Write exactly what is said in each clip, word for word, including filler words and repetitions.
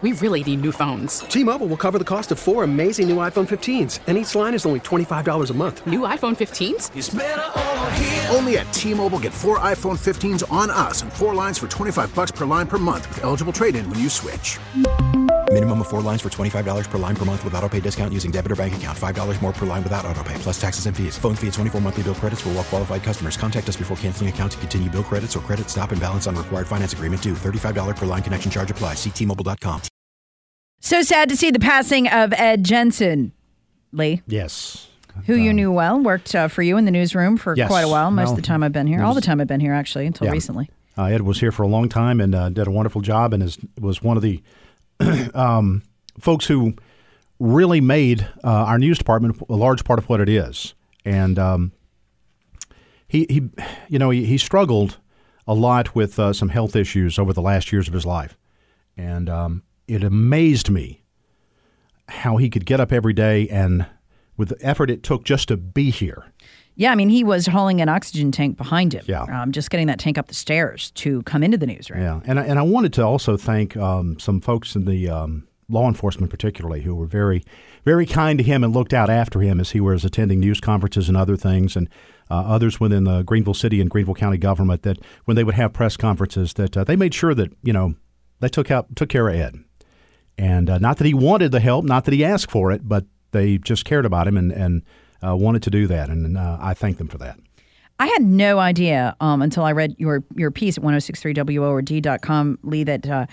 We really need new phones. T-Mobile will cover the cost of four amazing new iPhone fifteens, and each line is only twenty-five dollars a month. New iPhone fifteens? It's better over here. Only at T-Mobile, get four iPhone fifteens on us and four lines for twenty-five dollars per line per month with eligible trade-in when you switch. Minimum of four lines for twenty-five dollars per line per month with autopay discount using debit or bank account. five dollars more per line without autopay, plus taxes and fees. Phone fee at twenty-four monthly bill credits for well-qualified customers. Contact us before canceling account to continue bill credits or credit stop and balance on required finance agreement due. thirty-five dollars per line connection charge applies. See T Mobile dot com. So sad to see the passing of Ed Jensen, Lee. Yes. Who um, you knew well, worked uh, for you in the newsroom for yes. quite a while, most well, of the time I've been here. was, All the time I've been here, actually, until yeah. recently. Uh, Ed was here for a long time and uh, did a wonderful job and is was one of the um, folks who really made uh, our news department a large part of what it is. And um, he, he, you know, he, he struggled a lot with uh, some health issues over the last years of his life. And um, it amazed me how he could get up every day and with the effort it took just to be here. Yeah, I mean, he was hauling an oxygen tank behind him. Yeah. Um, just getting that tank up the stairs to come into the newsroom. Yeah, and I, and I wanted to also thank um, some folks in the um, law enforcement particularly who were very, very kind to him and looked out after him as he was attending news conferences and other things, and uh, others within the Greenville City and Greenville County government that when they would have press conferences that uh, they made sure that, you know, they took out took care of Ed. And uh, not that he wanted the help, not that he asked for it, but they just cared about him and, and uh, wanted to do that. And uh, I thank them for that. I had no idea um, until I read your your piece at ten sixty-three W O R D dot com, Lee, that uh,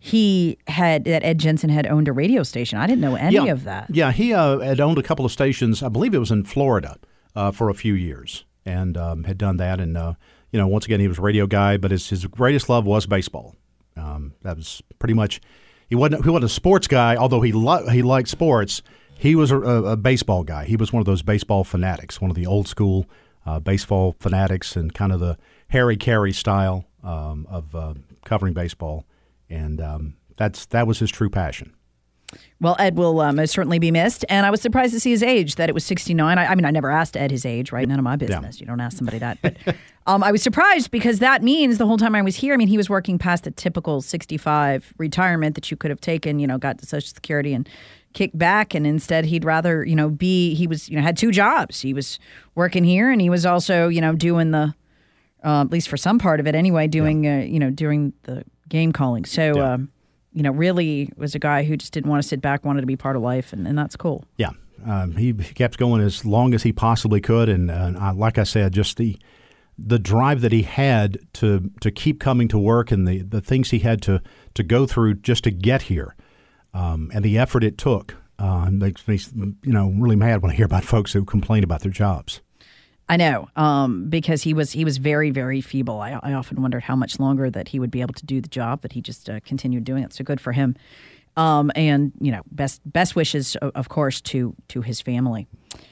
he had, that Ed Jensen had owned a radio station. I didn't know any yeah. of that. Yeah, he uh, had owned a couple of stations. I believe it was in Florida uh, for a few years and um, had done that. And, uh, you know, once again, he was a radio guy, but his, his greatest love was baseball. Um, that was pretty much, he wasn't, he wasn't a sports guy, although he, lo- he liked sports. He was a, a baseball guy. He was one of those baseball fanatics, one of the old school uh, baseball fanatics and kind of the Harry Carey style um, of uh, covering baseball. And um, that's that was his true passion. Well, Ed will uh, most certainly be missed. And I was surprised to see his age, that it was sixty-nine. I, I mean, I never asked Ed his age, right? None of my business. Yeah. You don't ask somebody that. But um, I was surprised because that means the whole time I was here, I mean, he was working past the typical sixty-five retirement that you could have taken, you know, got to Social Security and kicked back. And instead, he'd rather, you know, be, he was, you know, had two jobs. He was working here and he was also, you know, doing the, uh, at least for some part of it anyway, doing, yeah. uh, you know, doing the game calling. So, yeah. um, you know, really was a guy who just didn't want to sit back, wanted to be part of life, and, and that's cool. Yeah. Um, he kept going as long as he possibly could, and uh, like I said, just the the drive that he had to to keep coming to work and the, the things he had to, to go through just to get here, um, and the effort it took uh, makes me, you know, really mad when I hear about folks who complain about their jobs. I know, um, because he was he was very, very feeble. I, I often wondered how much longer that he would be able to do the job, but he just uh, continued doing it. So good for him. Um, and, you know, best best wishes, of, of course, to to his family.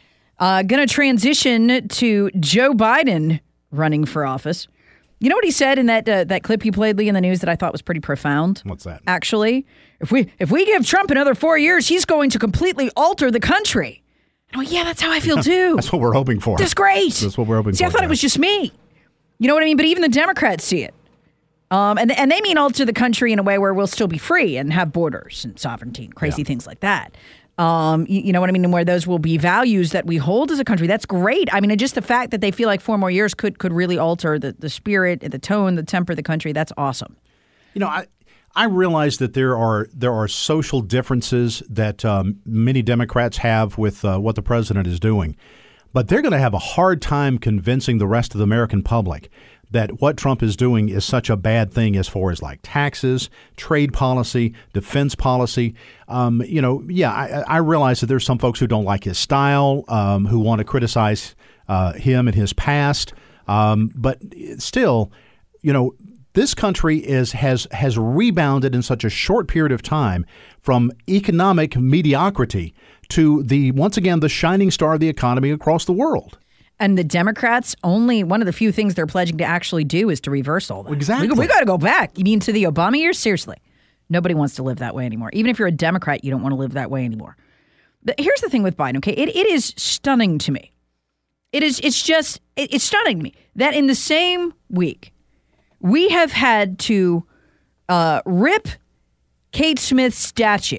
Uh, going to transition to Joe Biden running for office. You know what he said in that uh, that clip you played, Lee, in the news that I thought was pretty profound? What's that? Actually, if we if we give Trump another four years, he's going to completely alter the country. Oh, yeah, that's how I feel, too. That's what we're hoping for. That's great. That's what we're hoping see, for. I thought yeah. it was just me. You know what I mean? But even the Democrats see it. Um, and, and they mean alter the country in a way where we'll still be free and have borders and sovereignty and crazy yeah. things like that. Um, you, you know what I mean? And where those will be values that we hold as a country. That's great. I mean, and just the fact that they feel like four more years could could really alter the, the spirit, the tone, the temper of the country. That's awesome. You know, I... I realize that there are there are social differences that um, many Democrats have with uh, what the president is doing, but they're going to have a hard time convincing the rest of the American public that what Trump is doing is such a bad thing as far as like taxes, trade policy, defense policy. Um, you know, yeah, I, I realize that there's some folks who don't like his style, um, who want to criticize uh, him and his past, um, but still, you know, this country is has has rebounded in such a short period of time from economic mediocrity to the once again the shining star of the economy across the world. And the Democrats, only one of the few things they're pledging to actually do is to reverse all that. Exactly. We, we got to go back. You mean to the Obama years? Seriously. Nobody wants to live that way anymore. Even if you're a Democrat, you don't want to live that way anymore. But here's the thing with Biden, okay? It, it is stunning to me. It is, it's just, it, it's stunning to me that in the same week, we have had to uh, rip Kate Smith statue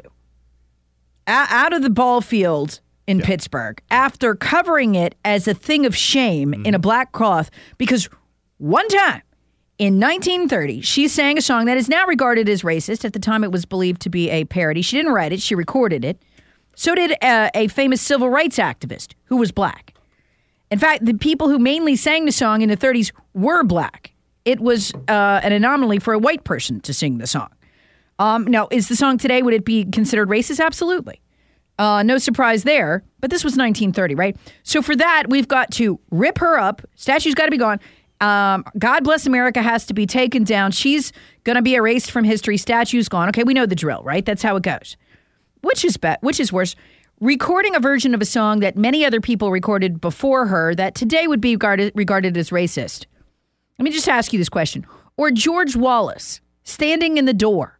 a- out of the ball field in yeah. Pittsburgh after covering it as a thing of shame mm-hmm. in a black cloth because one time in nineteen thirty, she sang a song that is now regarded as racist. At the time, it was believed to be a parody. She didn't write it. She recorded it. So did a, a famous civil rights activist who was black. In fact, the people who mainly sang the song in the thirties were black. It was uh, an anomaly for a white person to sing the song. Um, now, is the song today, would it be considered racist? Absolutely. Uh, no surprise there. But this was nineteen thirty, right? So for that, we've got to rip her up. Statue's got to be gone. Um, God Bless America has to be taken down. She's going to be erased from history. Statue's gone. Okay, we know the drill, right? That's how it goes. Which is be- which is worse? Recording a version of a song that many other people recorded before her that today would be regarded, regarded as racist. Let me just ask you this question. Or George Wallace standing in the door.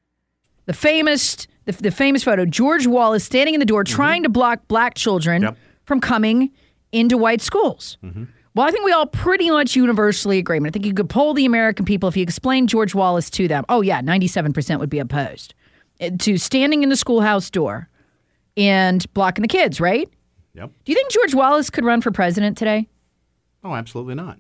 The famous, the, the famous photo, George Wallace standing in the door mm-hmm. trying to block black children yep. from coming into white schools. Mm-hmm. Well, I think we all pretty much universally agree. I think you could poll the American people if you explain George Wallace to them. Oh, yeah, ninety-seven percent would be opposed to standing in the schoolhouse door and blocking the kids, right? Yep. Do you think George Wallace could run for president today? Oh, absolutely not.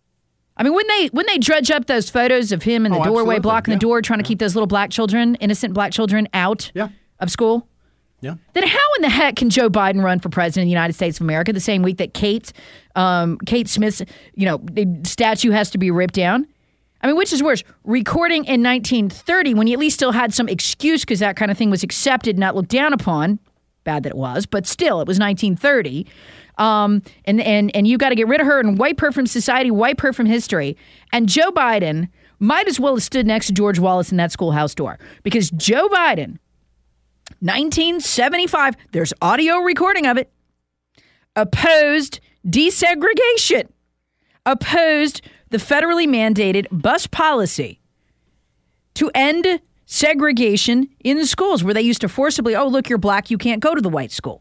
I mean, when they when they dredge up those photos of him in the oh, doorway, absolutely. blocking yeah. the door, trying to yeah. keep those little black children, innocent black children, out yeah. of school, yeah. then how in the heck can Joe Biden run for president of the United States of America the same week that Kate, um, Kate Smith's, you know, statue has to be ripped down? I mean, which is worse, recording in nineteen thirty when you at least still had some excuse because that kind of thing was accepted, not looked down upon. Bad that it was, but still, it was nineteen thirty. Um, and, and, and you got to get rid of her and wipe her from society, wipe her from history. And Joe Biden might as well have stood next to George Wallace in that schoolhouse door because Joe Biden, nineteen seventy-five, there's audio recording of it, opposed desegregation, opposed the federally mandated bus policy to end segregation in the schools where they used to forcibly, oh, look, you're black, you can't go to the white school.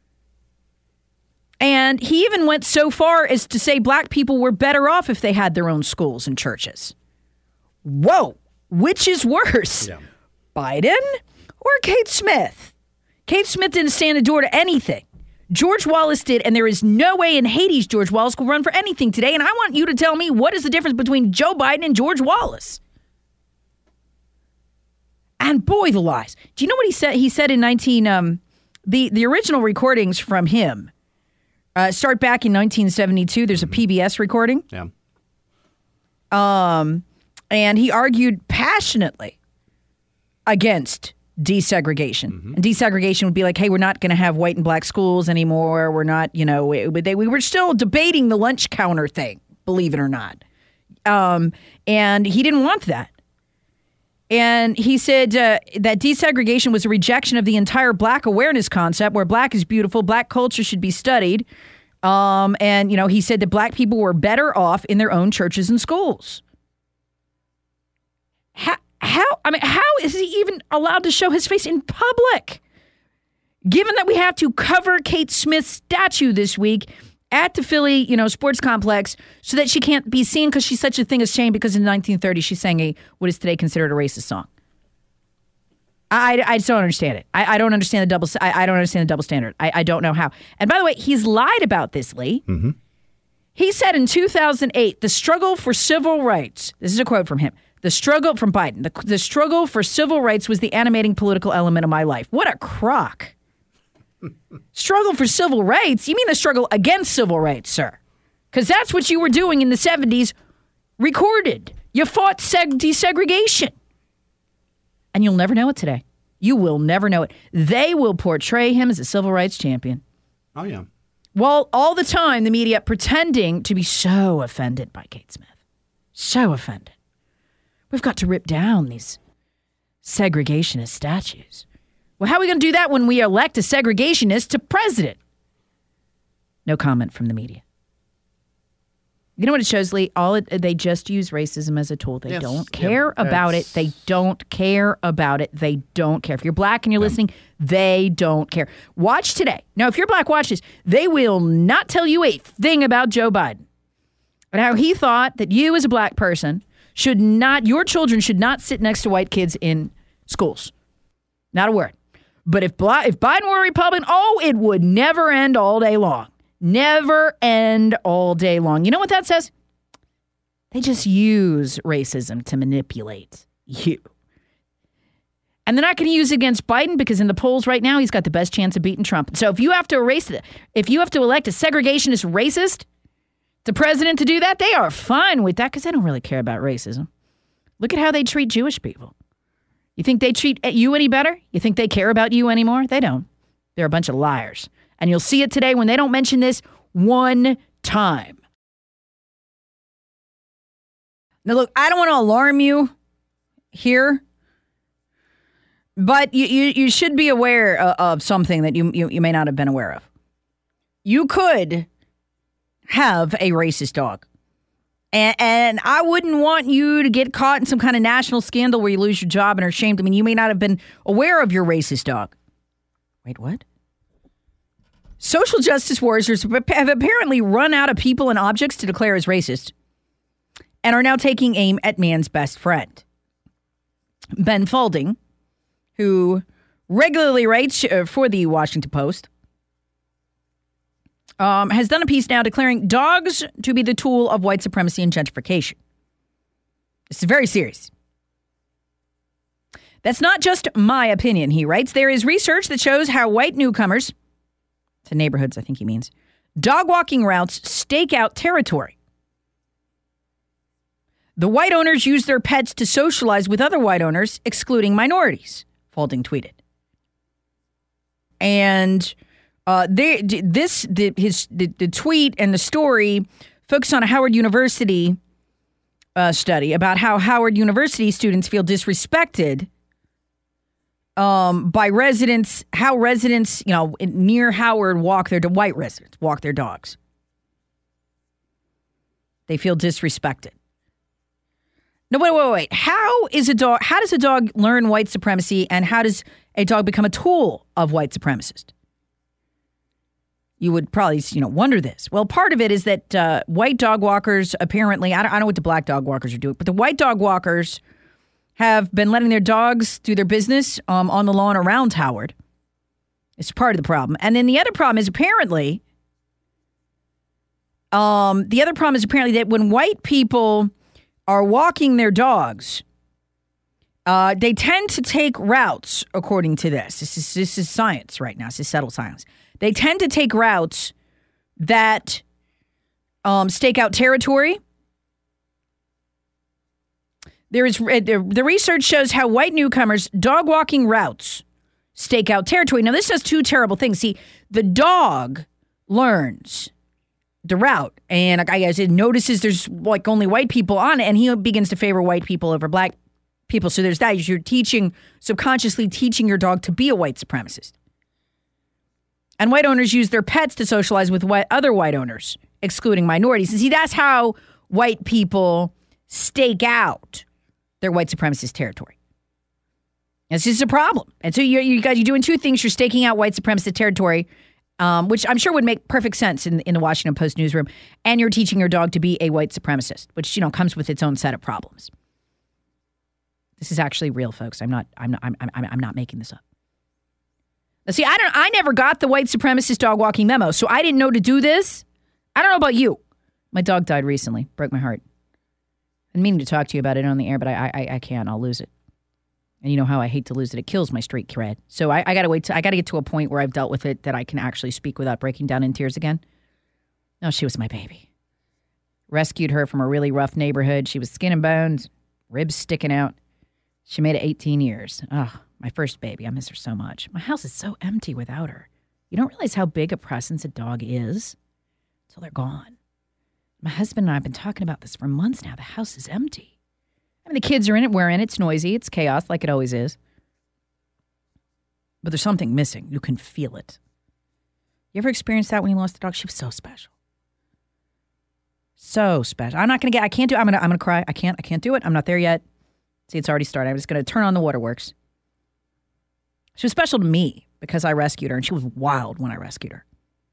And he even went so far as to say black people were better off if they had their own schools and churches. Whoa, which is worse, yeah. Biden or Kate Smith? Kate Smith didn't stand the door to anything. George Wallace did, and there is no way in Hades George Wallace could run for anything today. And I want you to tell me what is the difference between Joe Biden and George Wallace? And boy, the lies. Do you know what he said? He said in nineteen um, the the original recordings from him uh, start back in nineteen seventy-two. There's a P B S recording. Yeah. Um, and he argued passionately against desegregation. Mm-hmm. And desegregation would be like, hey, we're not going to have white and black schools anymore. We're not, you know, we, they, we were still debating the lunch counter thing, believe it or not. Um, and he didn't want that. And he said uh, that desegregation was a rejection of the entire black awareness concept where black is beautiful, black culture should be studied. Um, and, you know, he said that black people were better off in their own churches and schools. How, how, I mean, how is he even allowed to show his face in public? Given that we have to cover Kate Smith's statue this week at the Philly, you know, sports complex so that she can't be seen because she's such a thing as shame because in nineteen thirty she sang a what is today considered a racist song. I, I just don't understand it. I, I don't understand the double. I, I don't understand the double standard. I, I don't know how. And by the way, he's lied about this, Lee. Mm-hmm. He said in two thousand eight, the struggle for civil rights. This is a quote from him. The struggle from Biden. The, the struggle for civil rights was the animating political element of my life. What a crock. Struggle for civil rights? You mean the struggle against civil rights, sir? Because that's what you were doing in the seventies, recorded. You fought seg- desegregation. And you'll never know it today. You will never know it. They will portray him as a civil rights champion. Oh, yeah. While all the time, the media pretending to be so offended by Kate Smith. So offended. We've got to rip down these segregationist statues. Well, how are we going to do that when we elect a segregationist to president? No comment from the media. You know what it shows, Lee? All it, they just use racism as a tool. They yes. don't care yeah, about it. They don't care about it. They don't care. If you're black and you're yeah. listening, they don't care. Watch today. Now, if you're black, watch this. They will not tell you a thing about Joe Biden and how he thought that you as a black person should not, your children should not sit next to white kids in schools. Not a word. But if, Bli- if Biden were a Republican, oh, it would never end all day long. Never end all day long. You know what that says? They just use racism to manipulate you. And they're not going to use it against Biden because in the polls right now, he's got the best chance of beating Trump. So if you have to erase it, if you have to elect a segregationist racist, the president to do that, they are fine with that because they don't really care about racism. Look at how they treat Jewish people. You think they treat you any better? You think they care about you anymore? They don't. They're a bunch of liars. And you'll see it today when they don't mention this one time. Now, look, I don't want to alarm you here, but you, you, you should be aware of, of something that you, you, you may not have been aware of. You could have a racist dog. And, and I wouldn't want you to get caught in some kind of national scandal where you lose your job and are shamed. I mean, you may not have been aware of your racist dog. Wait, what? Social justice warriors have apparently run out of people and objects to declare as racist and are now taking aim at man's best friend. Ben Falding, who regularly writes for the Washington Post, Um, has done a piece now declaring dogs to be the tool of white supremacy and gentrification. This is very serious. That's not just my opinion, he writes. There is research that shows how white newcomers, to neighborhoods I think he means, dog walking routes stake out territory. The white owners use their pets to socialize with other white owners, excluding minorities, Falding tweeted. And... Uh, they, this the, his the, the tweet and the story focus on a Howard University uh, study about how Howard University students feel disrespected um, by residents. How residents, you know, near Howard walk their white residents walk their dogs. They feel disrespected. No, wait, wait, wait. How is a dog? How does a dog learn white supremacy, and how does a dog become a tool of white supremacists? You would probably, you know, wonder this. Well, part of it is that uh, white dog walkers apparently, I don't, I don't know what the black dog walkers are doing, but the white dog walkers have been letting their dogs do their business um, on the lawn around Howard. It's part of the problem. And then the other problem is apparently, um, the other problem is apparently that when white people are walking their dogs, uh, they tend to take routes, according to this. This is, this is science right now. This is settled science. They tend to take routes that um, stake out territory. There is uh, the research shows how white newcomers dog walking routes stake out territory. Now, this does two terrible things. See, the dog learns the route, and I guess it notices there's like only white people on it, and he begins to favor white people over black people. So there's that. You're teaching, subconsciously teaching your dog to be a white supremacist. And white owners use their pets to socialize with white, other white owners, excluding minorities. And see, that's how white people stake out their white supremacist territory. And this is a problem. And so you, you guys, you're doing two things. You're staking out white supremacist territory, um, which I'm sure would make perfect sense in, in the Washington Post newsroom. And you're teaching your dog to be a white supremacist, which, you know, comes with its own set of problems. This is actually real, folks. I'm not. I'm not. I'm. I'm, I'm not making this up. Now, see, I don't. I never got the white supremacist dog walking memo, so I didn't know to do this. I don't know about you. My dog died recently. Broke my heart. I'm meaning to talk to you about it on the air, but I, I, I can't. I'll lose it. And you know how I hate to lose it. It kills my street cred. So I, I got to wait. To, I got to get to a point where I've dealt with it that I can actually speak without breaking down in tears again. No, she was my baby. Rescued her from a really rough neighborhood. She was skin and bones, ribs sticking out. She made it eighteen years. Oh, my first baby. I miss her so much. My house is so empty without her. You don't realize how big a presence a dog is until they're gone. My husband and I have been talking about this for months now. The house is empty. I mean, the kids are in it. We're in it. It's noisy. It's chaos like it always is. But there's something missing. You can feel it. You ever experienced that when you lost a dog? She was so special. So special. I'm not going to get, I can't do, I'm going to, I'm going to cry. I can't, I can't do it. I'm not there yet. See, it's already started. I'm just going to turn on the waterworks. She was special to me because I rescued her, and she was wild when I rescued her.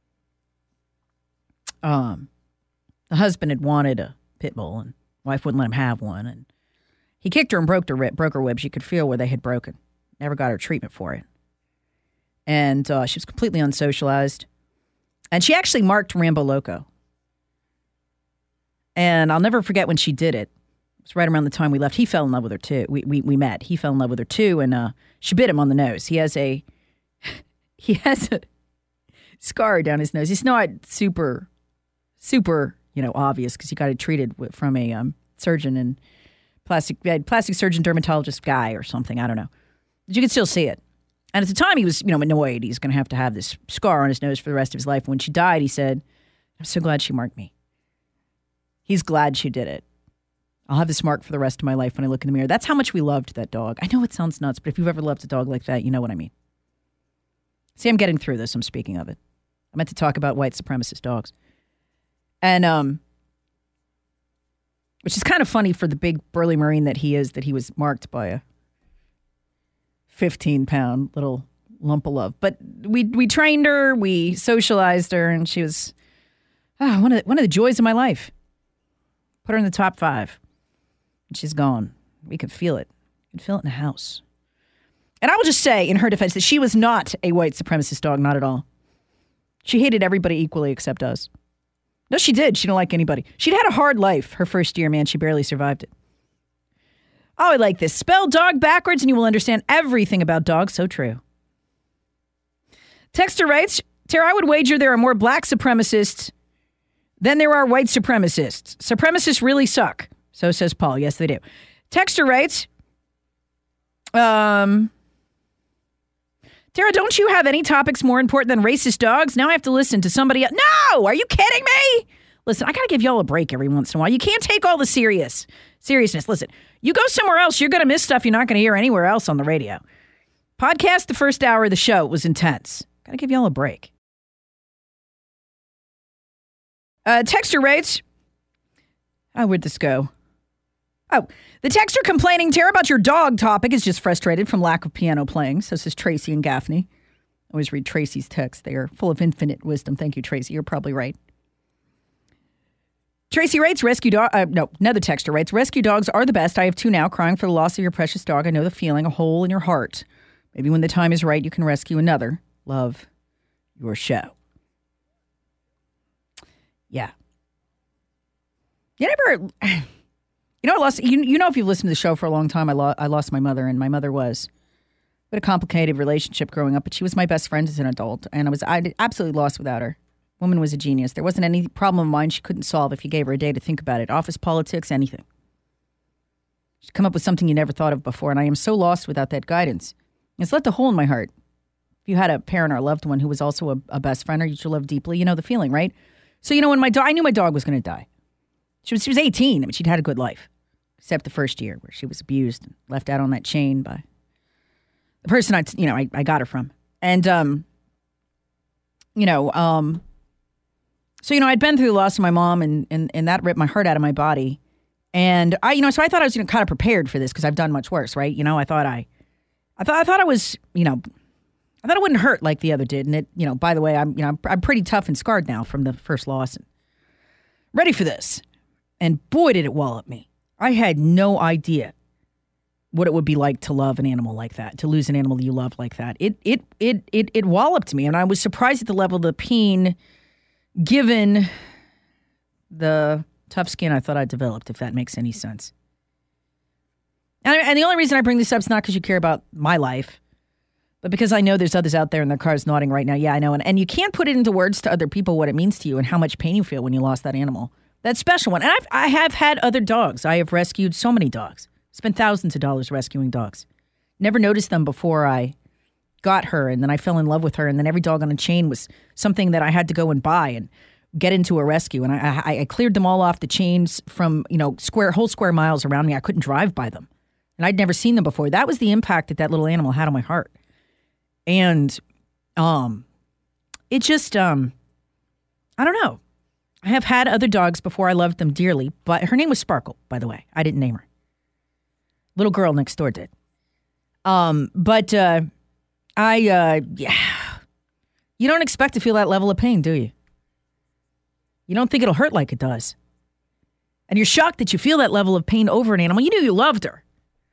Um, the husband had wanted a pit bull, and wife wouldn't let him have one, and he kicked her and broke her rib, broke her ribs. You could feel where they had broken. never got her treatment for it. And uh, she was completely unsocialized. And she actually marked Rambo Loco. And I'll never forget when she did it. It was right around the time we left. He fell in love with her, too. We we, we met. He fell in love with her, too, and uh, she bit him on the nose. He has a he has a scar down his nose. It's not super, super, you know, obvious because he got it treated with, from a um, surgeon and plastic plastic surgeon dermatologist guy or something. I don't know. But you can still see it. And at the time, he was, you know, annoyed. He's going to have to have this scar on his nose for the rest of his life. When she died, he said, I'm so glad she marked me. He's glad she did it. I'll have this mark for the rest of my life when I look in the mirror. That's how much we loved that dog. I know it sounds nuts, but if you've ever loved a dog like that, you know what I mean. See, I'm getting through this. I'm speaking of it. I meant to talk about white supremacist dogs. And, um, which is kind of funny for the big burly Marine that he is, that he was marked by a fifteen pound little lump of love. But we we trained her, we socialized her, and she was oh, one of the, one of the joys of my life. Put her in the top five, and she's gone. We could feel it. We could feel it in the house. And I will just say, in her defense, that she was not a white supremacist dog, not at all. She hated everybody equally except us. No, she did. She didn't like anybody. She'd had a hard life her first year, man. She barely survived it. Oh, I like this. Spell dog backwards and you will understand everything about dogs. So true. Texter writes, Tara, I would wager there are more black supremacists than there are white supremacists. Supremacists really suck. So says Paul. Yes, they do. Texter writes, um, Tara, don't you have any topics more important than racist dogs? Now I have to listen to somebody else. No! Are you kidding me? Listen, I got to give y'all a break every once in a while. You can't take all the serious seriousness. Listen, you go somewhere else, you're going to miss stuff you're not going to hear anywhere else on the radio. Podcast, the first hour of the show was intense. Got to give y'all a break. Uh, texter writes, oh, where'd this go? Oh, the texter complaining, Tara, about your dog topic is just frustrated from lack of piano playing. So says Tracy and Gaffney. I always read Tracy's texts. They are full of infinite wisdom. Thank you, Tracy. You're probably right. Tracy writes, rescue dog, uh, no, another texter writes, rescue dogs are the best. I have two now, crying for the loss of your precious dog. I know the feeling, a hole in your heart. Maybe when the time is right, you can rescue another. Love your show. Yeah. You never, you know, I lost, you, you know, if you've listened to the show for a long time, I, lo- I lost my mother, and my mother was we had a complicated relationship growing up, but she was my best friend as an adult, and I was I absolutely lost without her. Woman was a genius. There wasn't any problem of mine she couldn't solve if you gave her a day to think about it. Office politics, anything. She'd come up with something you never thought of before, and I am so lost without that guidance. It's left a hole in my heart. If you had a parent or a loved one who was also a, a best friend or you should love deeply, you know the feeling, right? So, you know, when my dog, I knew my dog was going to die. She was, she was eighteen. I mean, she'd had a good life, except the first year where she was abused and left out on that chain by the person I, you know, I, I got her from. And, um, you know, um, so, you know, I'd been through the loss of my mom, and, and, and that ripped my heart out of my body. And I, you know, so I thought I was, you know, kind of prepared for this because I've done much worse, right? You know, I thought I, I thought, I thought I was, you know, I thought it wouldn't hurt like the other did. And it, you know, by the way, I'm, you know, I'm, I'm pretty tough and scarred now from the first loss. And ready for this. And boy, did it wallop me. I had no idea what it would be like to love an animal like that, to lose an animal you love like that. It, it, it, it, it walloped me. And I was surprised at the level of the pain given the tough skin I thought I developed, if that makes any sense. And, and the only reason I bring this up is not because you care about my life, but because I know there's others out there in their cars nodding right now. Yeah, I know. And, and you can't put it into words to other people what it means to you and how much pain you feel when you lost that animal. That special one. And I've, I have had other dogs. I have rescued so many dogs. Spent thousands of dollars rescuing dogs. Never noticed them before I got her, and then I fell in love with her, and then every dog on a chain was something that I had to go and buy and get into a rescue. And I, I, I cleared them all off the chains from, you know, square whole square miles around me. I couldn't drive by them. And I'd never seen them before. That was the impact that that little animal had on my heart. And um, it just, um, I don't know. I have had other dogs before. I loved them dearly, but her name was Sparkle, by the way. I didn't name her. Little girl next door did. Um, but uh, I, uh, yeah, you don't expect to feel that level of pain, do you? You don't think it'll hurt like it does. And you're shocked that you feel that level of pain over an animal. You knew you loved her.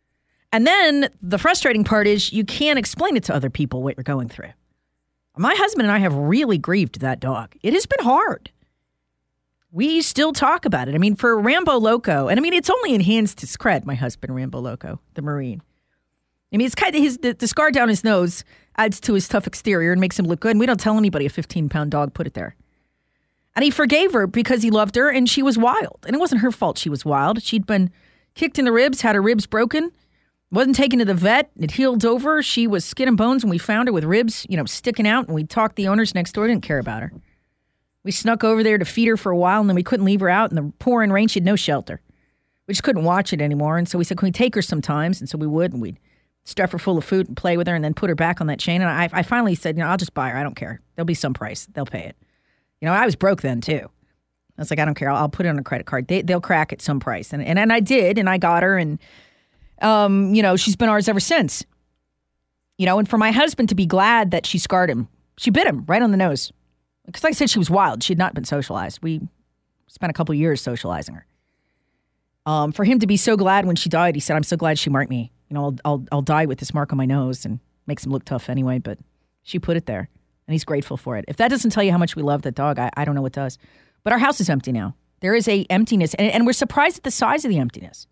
And then the frustrating part is you can't explain it to other people what you're going through. My husband and I have really grieved that dog. It has been hard. We still talk about it. I mean, for Rambo Loco, and I mean, it's only enhanced his cred, my husband, Rambo Loco, the Marine. I mean, it's kind of his, the, the scar down his nose adds to his tough exterior and makes him look good. And we don't tell anybody a fifteen-pound dog put it there. And he forgave her because he loved her and she was wild. And it wasn't her fault she was wild. She'd been kicked in the ribs, had her ribs broken, wasn't taken to the vet. It healed over. She was skin and bones when we found her with ribs, you know, sticking out. And we talked the owners next door, didn't care about her. We snuck over there to feed her for a while and then we couldn't leave her out. In the pouring rain, she had no shelter. We just couldn't watch it anymore. And so we said, can we take her sometimes? And so we would. And we'd stuff her full of food and play with her and then put her back on that chain. And I, I finally said, you know, I'll just buy her. I don't care. There'll be some price. They'll pay it. You know, I was broke then too. I was like, I don't care. I'll, I'll put it on a credit card. They, they'll crack at some price. And, and and I did, and I got her, and, um, you know, she's been ours ever since. You know, and for my husband to be glad that she scarred him. She bit him right on the nose. Because like I said, she was wild. She had not been socialized. We spent a couple of years socializing her. Um, for him to be so glad when she died, he said, I'm so glad she marked me. You know, I'll, I'll, I'll die with this mark on my nose, and makes him look tough anyway, but she put it there. And he's grateful for it. If that doesn't tell you how much we love that dog, I, I don't know what does. But our house is empty now. There is a emptiness, and, and we're surprised at the size of the emptiness.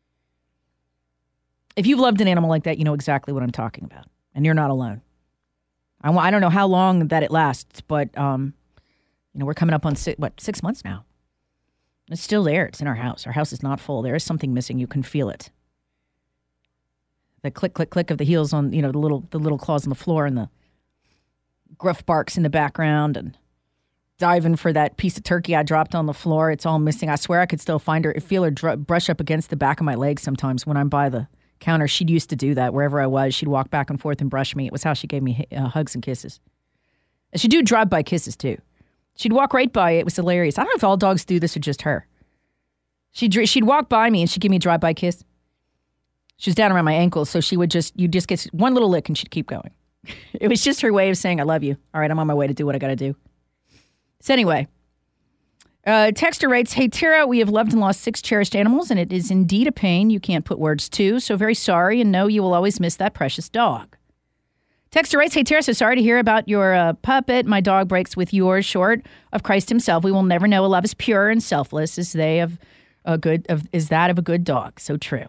If you've loved an animal like that, you know exactly what I'm talking about. And you're not alone. I, I don't know how long that it lasts, but um, you know, we're coming up on six, what, six months now. It's still there. It's in our house. Our house is not full. There is something missing. You can feel it. The click, click, click of the heels on, you know, the little the little claws on the floor and the gruff barks in the background and diving for that piece of turkey I dropped on the floor. It's all missing. I swear I could still find her, feel her dr- brush up against the back of my leg sometimes when I'm by the counter. She'd used to do that wherever I was. She'd walk back and forth and brush me. It was how she gave me uh, hugs and kisses. And she'd do drive-by kisses too. She'd walk right by. It was hilarious. I don't know if all dogs do this or just her. She'd, she'd walk by me and she'd give me a drive-by kiss. She was down around my ankles, so she would just, you just get one little lick and she'd keep going. It was just her way of saying, I love you. All right, I'm on my way to do what I got to do. So anyway, uh, Texter writes, hey, Tara, we have loved and lost six cherished animals, and it is indeed a pain you can't put words to, so very sorry, and know you will always miss that precious dog. Texter writes, hey, Tara, so sorry to hear about your uh, puppet. My dog breaks with yours short of Christ himself. We will never know a love as pure and selfless as they of a good of is that of a good dog. So true.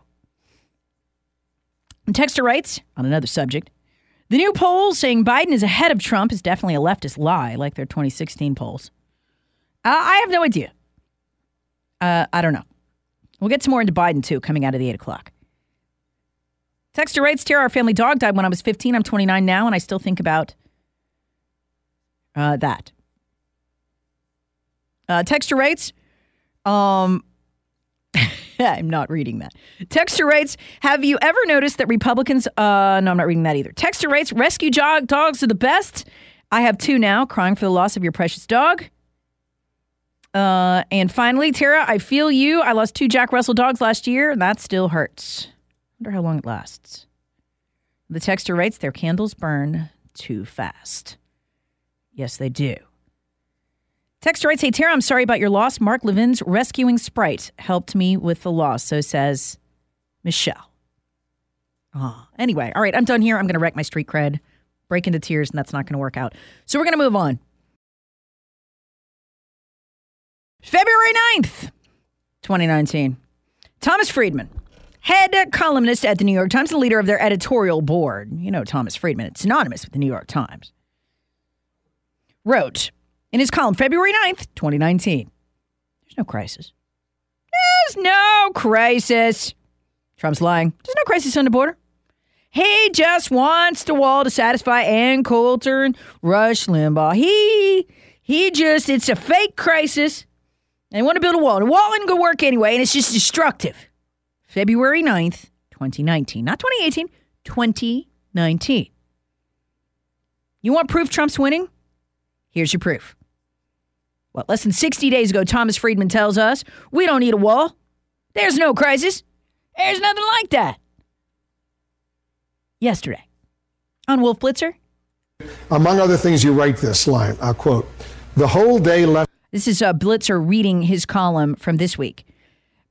And Texter writes, on another subject, the new poll saying Biden is ahead of Trump is definitely a leftist lie, like their twenty sixteen polls. Uh, I have no idea. Uh, I don't know. We'll get some more into Biden, too, coming out of the eight o'clock. Texter writes, Tara, our family dog died when I was fifteen. I'm twenty-nine now, and I still think about uh, that. Uh, Texter writes, um... I'm not reading that. Texter writes, have you ever noticed that Republicans, uh, no, I'm not reading that either. Texter writes, rescue jog dogs are the best. I have two now, crying for the loss of your precious dog. Uh, and finally, Tara, I feel you. I lost two Jack Russell dogs last year, and that still hurts. Wonder how long it lasts. The texter writes, their candles burn too fast. Yes, they do. Texter writes, hey, Tara, I'm sorry about your loss. Mark Levin's rescuing Sprite helped me with the loss. So says Michelle. Oh, anyway, all right, I'm done here. I'm going to wreck my street cred, break into tears, and that's not going to work out. So we're going to move on. February ninth, twenty nineteen. Thomas Friedman, head columnist at the New York Times and leader of their editorial board. You know Thomas Friedman. It's synonymous with the New York Times. Wrote in his column, February ninth, twenty nineteen. There's no crisis. There's no crisis. Trump's lying. There's no crisis on the border. He just wants the wall to satisfy Ann Coulter and Rush Limbaugh. He, he just, it's a fake crisis. They want to build a wall. The wall isn't going to work anyway, and it's just destructive. February ninth, twenty nineteen. Not twenty eighteen, twenty nineteen. You want proof Trump's winning? Here's your proof. Well, less than sixty days ago, Thomas Friedman tells us, we don't need a wall. There's no crisis. There's nothing like that. Yesterday, on Wolf Blitzer. Among other things, you write this line, I'll quote, the whole day left. This is uh, Blitzer reading his column from this week.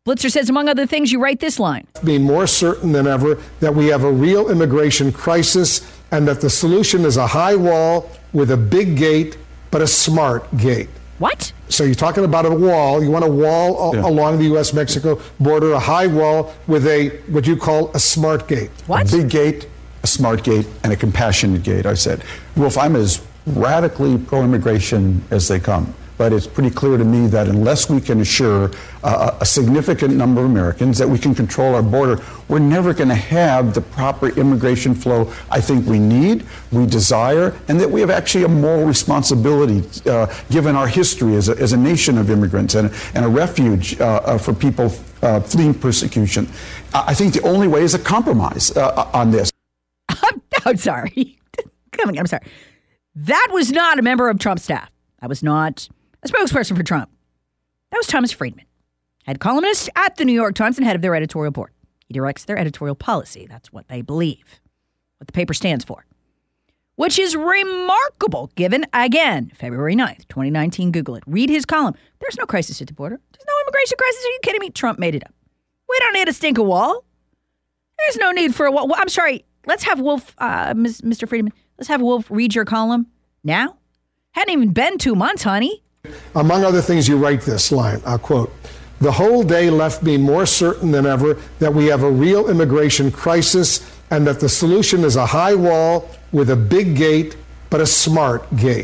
Blitzer says, among other things, you write this line. Be more certain than ever that we have a real immigration crisis and that the solution is a high wall with a big gate, but a smart gate. What? So you're talking about a wall. You want a wall yeah. along the U S Mexico border, a high wall with a, what you call a smart gate. What? A big gate, a smart gate, and a compassionate gate, I said. Wolf, I'm as radically pro-immigration as they come. But it's pretty clear to me that unless we can assure uh, a significant number of Americans that we can control our border, we're never going to have the proper immigration flow I think we need, we desire, and that we have actually a moral responsibility uh, given our history as a, as a nation of immigrants and, and a refuge uh, uh, for people uh, fleeing persecution. I think the only way is a compromise uh, on this. I'm, I'm sorry. Coming, I'm sorry. That was not a member of Trump's staff. That was not a spokesperson for Trump. That was Thomas Friedman, head columnist at the New York Times and head of their editorial board. He directs their editorial policy. That's what they believe, what the paper stands for, which is remarkable given, again, February ninth, twenty nineteen. Google it. Read his column. There's no crisis at the border. There's no immigration crisis. Are you kidding me? Trump made it up. We don't need a stinker wall. There's no need for a wall. Well, I'm sorry. Let's have Wolf, uh, Mister Friedman, let's have Wolf read your column now. Hadn't even been two months, honey. Among other things, you write this line, I'll quote, "The whole day left me more certain than ever that we have a real immigration crisis and that the solution is a high wall with a big gate, but a smart gate."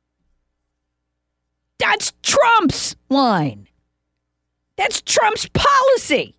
That's Trump's line. That's Trump's policy.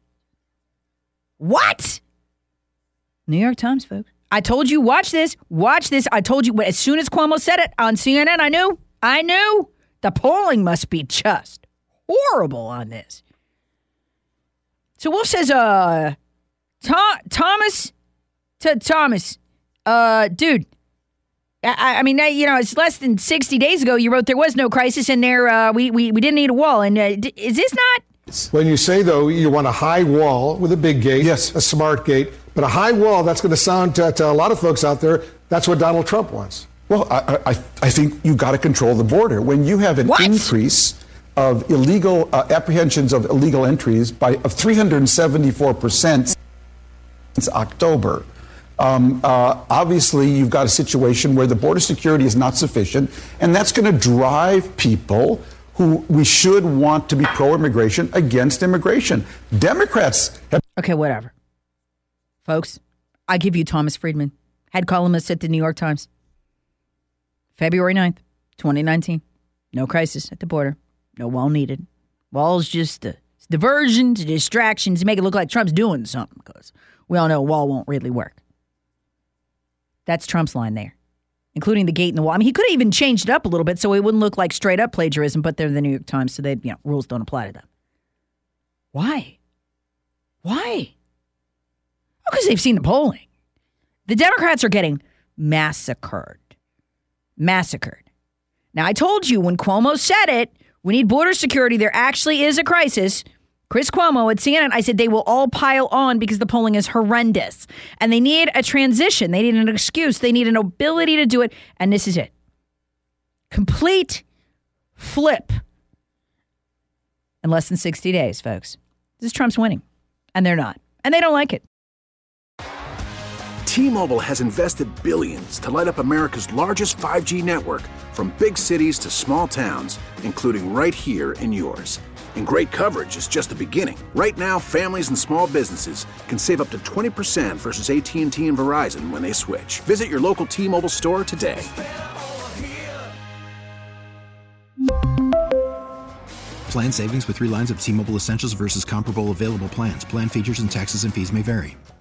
What? New York Times, folks. I told you, watch this, watch this. I told you, as soon as Cuomo said it on C N N, I knew, I knew. The polling must be just horrible on this. So Wolf says, uh, Tom, Thomas, to Thomas, uh, dude, I, I mean, you know, it's less than sixty days ago you wrote there was no crisis and there, uh, we, we, we didn't need a wall. And uh, is this not? When you say, though, you want a high wall with a big gate, yes, a smart gate, but a high wall, that's going to sound to, to a lot of folks out there, that's what Donald Trump wants. Well, I, I, I think you've got to control the border. When you have an what? increase of illegal uh, apprehensions of illegal entries by of three hundred seventy-four percent since October, um, uh, obviously you've got a situation where the border security is not sufficient, and that's going to drive people who we should want to be pro-immigration against immigration. Democrats have... Okay, whatever. Folks, I give you Thomas Friedman, head columnist at the New York Times. February ninth, twenty nineteen. No crisis at the border. No wall needed. Wall's just a diversion to distractions to make it look like Trump's doing something, because we all know a wall won't really work. That's Trump's line there, including the gate and the wall. I mean, he could have even changed it up a little bit so it wouldn't look like straight up plagiarism, but they're the New York Times, so they, you know, rules don't apply to them. Why? Why? Well, because they've seen the polling. The Democrats are getting massacred. Massacred. Now, I told you when Cuomo said it, we need border security, there actually is a crisis. Chris Cuomo at C N N, I said they will all pile on because the polling is horrendous. And they need a transition. They need an excuse. They need an ability to do it. And this is it. Complete flip in less than sixty days, folks. This is Trump's winning. And they're not. And they don't like it. T-Mobile has invested billions to light up America's largest five G network, from big cities to small towns, including right here in yours. And great coverage is just the beginning. Right now, families and small businesses can save up to twenty percent versus A T and T and Verizon when they switch. Visit your local T-Mobile store today. Plan savings with three lines of T-Mobile Essentials versus comparable available plans. Plan features and taxes and fees may vary.